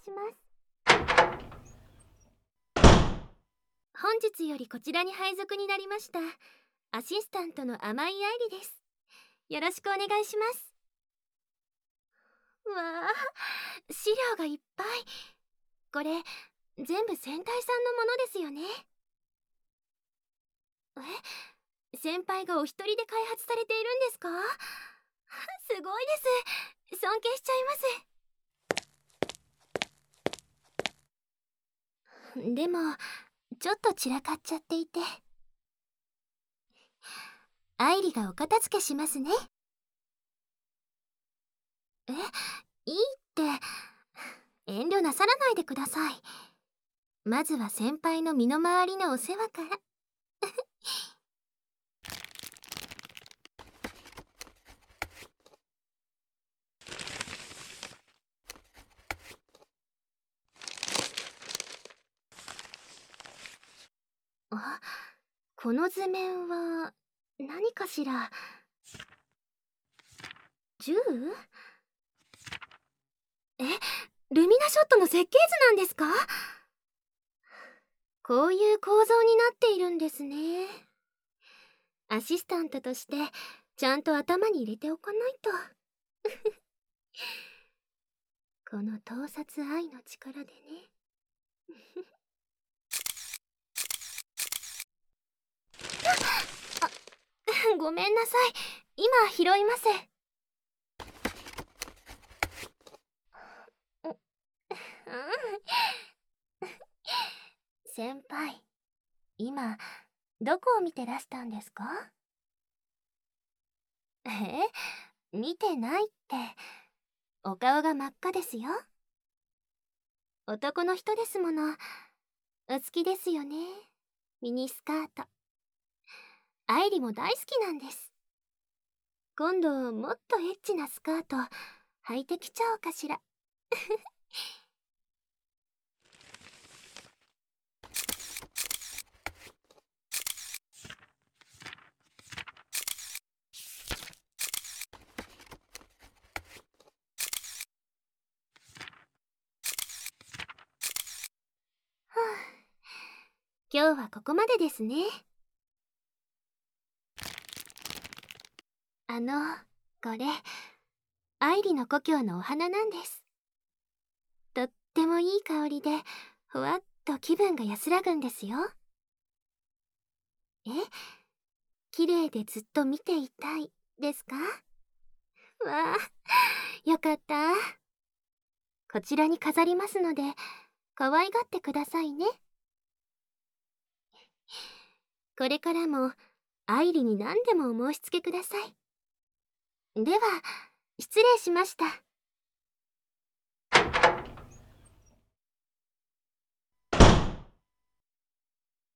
します。本日よりこちらに配属になりましたアシスタントの甘井愛理です。よろしくお願いします。わあ、資料がいっぱい。これ全部戦隊さんのものですよね。先輩がお一人で開発されているんですか？すごいです。尊敬しちゃいます。でもちょっと散らかっちゃっていて、愛理がお片付けしますね。いいって遠慮なさらないでください。まずは先輩の身の回りのお世話から。あ、この図面は何かしら。銃？ルミナショットの設計図なんですか？こういう構造になっているんですね。アシスタントとしてちゃんと頭に入れておかないと。この盗撮愛の力でね。ごめんなさい、今拾います。先輩、今どこを見てらしたんですか？見てないって。お顔が真っ赤ですよ。男の人ですもの。お好きですよね、ミニスカート。愛理も大好きなんです。今度もっとエッチなスカート履いてきちゃおうかしら。今日はここまでですね。これ愛理の故郷のお花なんです。とってもいい香りでふわっと気分が安らぐんですよ。綺麗でずっと見ていたいですか？わあ、よかった。こちらに飾りますので可愛がってくださいね。これからも愛理に何でもお申し付けください。では失礼しました。